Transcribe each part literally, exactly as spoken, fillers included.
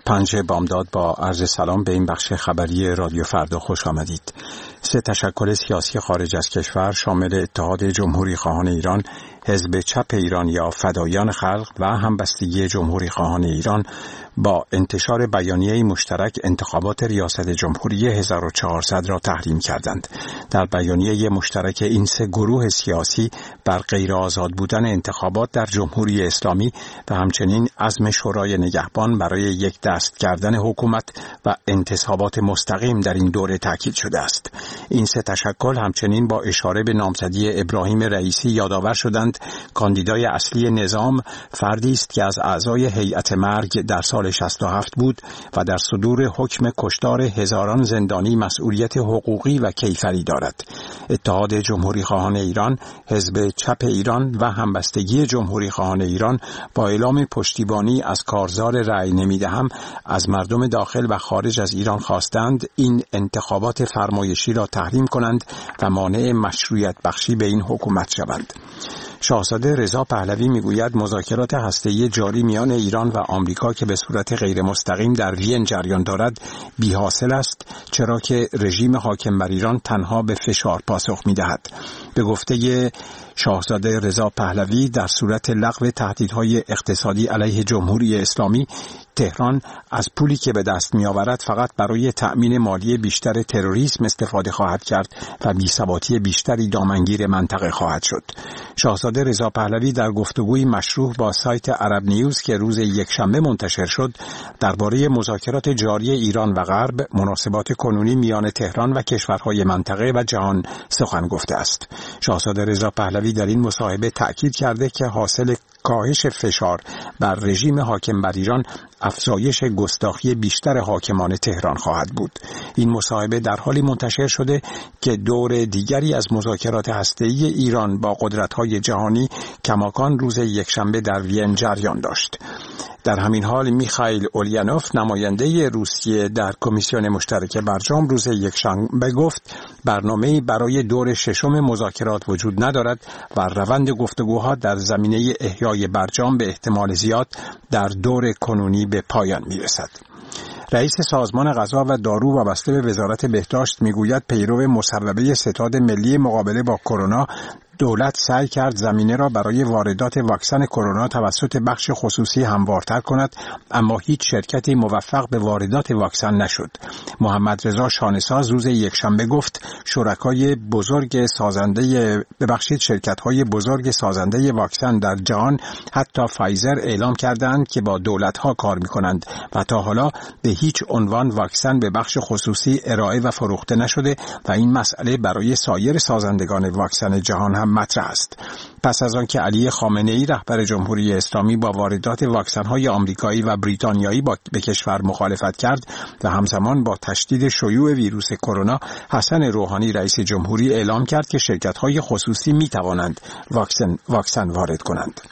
پنج بامداد با عرض سلام به این بخش خبری رادیو فردا خوش آمدید. سه تشکل سیاسی خارج از کشور شامل اتحاد جمهوری خواهان ایران، حزب چپ ایران یا فدایان خلق و همبستگی جمهوری خواهان ایران با انتشار بیانیه مشترک انتخابات ریاست جمهوری هزار و چهارصد را تحریم کردند. در بیانیه مشترک این سه گروه سیاسی بر غیر آزاد بودن انتخابات در جمهوری اسلامی و همچنین عزم شورای نگهبان برای یک دست کردن حکومت و انتصابات مستقیم در این دوره تاکید شده است. این سه تشکل همچنین با اشاره به نامزدی ابراهیم رئیسی یادآور شدند کاندیدای اصلی نظام فردی است که از اعضای هیئت مرگ در سال شصت و هفت بود و در صدور حکم کشتار هزاران زندانی مسئولیت حقوقی و کیفری دارد. اتحاد جمهوری خواهان ایران، حزب چپ ایران و همبستگی جمهوری خواهان ایران با اعلام پشتیبانی از کارزار رأی نمیدهم از مردم داخل و خارج از ایران خواستند این انتخابات فرمایشی را تحریم کنند و مانع مشروعیت بخشی به این حکومت شوند. شاهزاده رضا پهلوی میگوید مذاکرات هسته‌ای جاری میان ایران و آمریکا که به صورت غیر مستقیم در وین جریان دارد بی‌حاصل است، چرا که رژیم حاکم بر ایران تنها به فشار پاسخ می‌دهد. به گفته شاهزاده رضا پهلوی در صورت لغو تهدیدهای اقتصادی علیه جمهوری اسلامی، تهران از پولی که به دست می‌آورد فقط برای تأمین مالی بیشتر تروریسم استفاده خواهد کرد و بی‌ثباتی بیشتری دامنگیر منطقه خواهد شد. شاهزاده رضا پهلوی در گفتگوی مشروح با سایت عرب نیوز که روز یکشنبه منتشر شد درباره مذاکرات جاری ایران و غرب، مناسبات کنونی میان تهران و کشورهای منطقه و جهان سخن گفته است. شاهزاده رضا پهلوی در این مصاحبه تأکید کرده که حاصل کاهش فشار بر رژیم حاکم بر ایران افزایش گستاخی بیشتر حاکمان تهران خواهد بود. این مصاحبه در حالی منتشر شده که دور دیگری از مذاکرات هسته‌ای ایران با قدرت‌های جهانی کماکان روز یکشنبه در وین جریان داشت. در همین حال میخائیل اولینوف نماینده روسیه در کمیسیون مشترک برجام روز یکشنبه گفت برنامه‌ای برای دور ششم مذاکرات وجود ندارد و روند گفتگوها در زمینه احیای برجام به احتمال زیاد در دور کنونی به پایان میرسد. رئیس سازمان غذا و دارو وابسته به وزارت بهداشت میگوید پیرو مصوبه ستاد ملی مقابله با کرونا دولت سعی کرد زمینه را برای واردات واکسن کرونا توسط بخش خصوصی هموارتر کند، اما هیچ شرکتی موفق به واردات واکسن نشد. محمد رضا شانه‌ساز روز یکشنبه گفت شرکای بزرگ سازنده ببخشید شرکت‌های بزرگ سازنده واکسن در جهان حتی فایزر اعلام کردند که با دولت‌ها کار می‌کنند و تا حالا به هیچ عنوان واکسن به بخش خصوصی ارائه و فروخته نشده و این مسئله برای سایر سازندگان واکسن جهان هم مطرح است. پس از آنکه علی خامنه‌ای رهبر جمهوری اسلامی با واردات واکسن‌های آمریکایی و بریتانیایی به کشور مخالفت کرد و همزمان با تشدید شیوع ویروس کرونا، حسن روحانی رئیس جمهوری اعلام کرد که شرکت‌های خصوصی می‌توانند واکسن واکسن وارد کنند.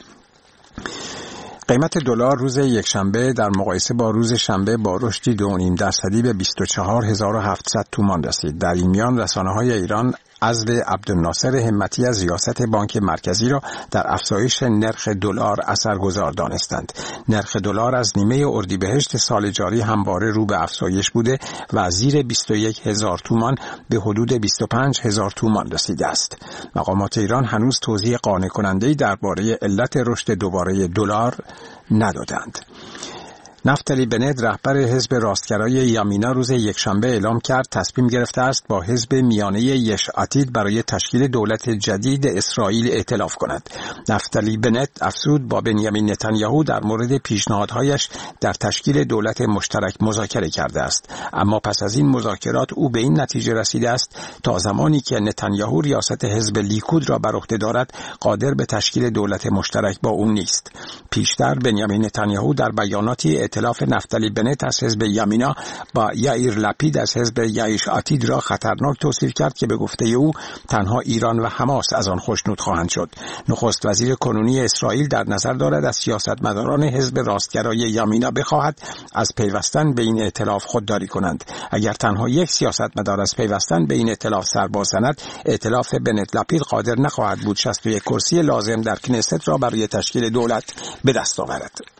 قیمت دلار روز یکشنبه در مقایسه با روز شنبه با رشدی دو و نیم درصدی به بیست و چهار هزار و هفتصد تومان رسید. در این میان رسانه‌های ایران عزل عبدالناصر همتی از ریاست بانک مرکزی را در افزایش نرخ دلار اثرگذار دانستند. نرخ دلار از نیمه اردیبهشت سال جاری همواره رو به افزایش بوده و زیر بیست و یک هزار تومان به حدود بیست و پنج هزار تومان رسیده است. مقامات ایران هنوز توضیح قانع کننده‌ای درباره علت رشد دوباره دلار ندادند. نفتالی بنت رهبر حزب راستگرای یامینا روز یکشنبه اعلام کرد تصمیم گرفته است با حزب میانه یش عتید برای تشکیل دولت جدید اسرائیل ائتلاف کند. نفتالی بنت افزود با بنیامین نتانیاهو در مورد پیشنهادهایش در تشکیل دولت مشترک مذاکره کرده است، اما پس از این مذاکرات او به این نتیجه رسیده است تا زمانی که نتانیاهو ریاست حزب لیکود را بر عهده دارد قادر به تشکیل دولت مشترک با او نیست. پیشتر بنیامین نتانیاهو در بیاناتی ائتلاف نفتالی بنت از حزب یامینا با یائیر لپید از حزب یش عتید را خطرناک توصیف کرد که به گفته او تنها ایران و حماس از آن خوشنود خواهند شد. نخست وزیر کنونی اسرائیل در نظر دارد از سیاستمداران حزب راستگرای یامینا بخواهد از پیوستن به این ائتلاف خودداری کنند. اگر تنها یک سیاستمدار از پیوستن به این ائتلاف سر بزند، ائتلاف بنت لپید قادر نخواهد بود شصت و یک کرسی لازم در کنست را برای تشکیل دولت به دست آورد.